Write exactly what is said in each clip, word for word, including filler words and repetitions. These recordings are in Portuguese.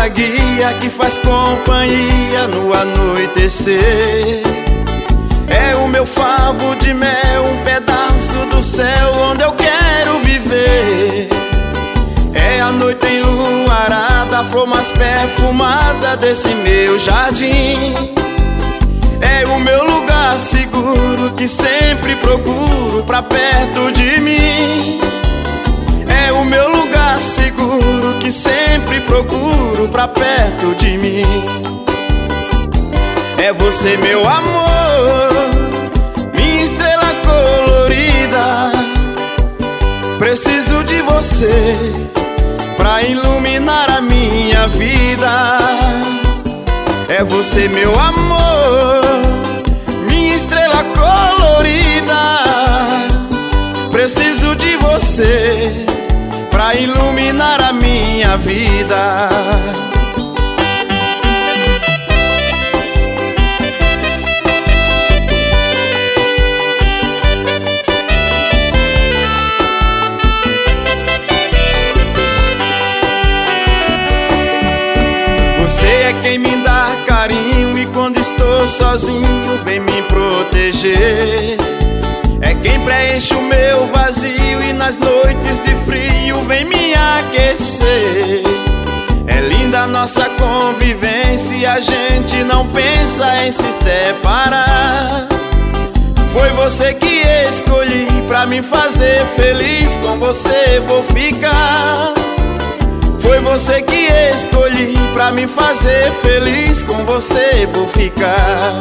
minha guia que faz companhia no anoitecer. É o meu favo de mel, um pedaço do céu onde eu quero viver. É a noite enluarada, a flor mais perfumada desse meu jardim. É o meu lugar seguro que sempre procuro pra perto de mim. É o meu lugar seguro que sempre procuro pra perto de mim. É você, meu amor, minha estrela colorida. Preciso de você pra iluminar a minha vida. É você, meu amor, minha estrela colorida. Preciso de você pra iluminar a minha vida. Você é quem me dá carinho e quando estou sozinho vem me proteger. É quem preenche o meu vazio e nas noites de frio vem me aquecer. É linda a nossa convivência e a gente não pensa em se separar. Foi você que escolhi pra me fazer feliz, com você vou ficar. Foi você que escolhi pra me fazer feliz, com você vou ficar.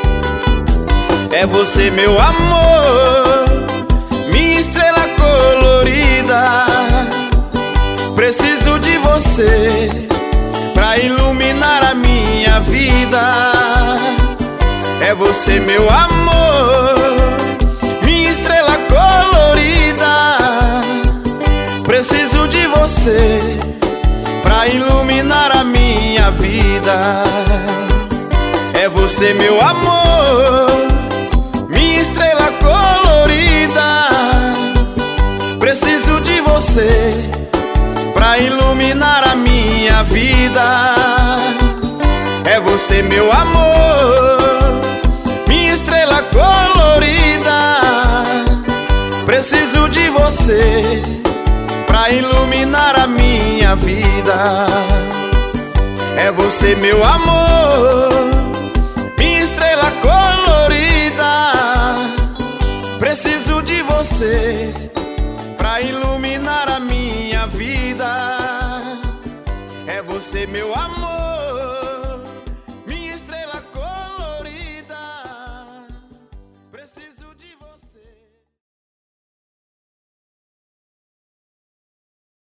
É você, meu amor, minha estrela colorida. Preciso de você pra iluminar a minha vida. É você, meu amor, minha estrela colorida. Preciso de você pra iluminar a minha vida. É você, meu amor, minha estrela colorida. Preciso de você pra iluminar a minha vida. É você, meu amor, minha estrela colorida. Preciso de você pra iluminar a minha vida. É você, meu amor, minha estrela colorida. Preciso de você pra iluminar a minha vida. É você, meu amor.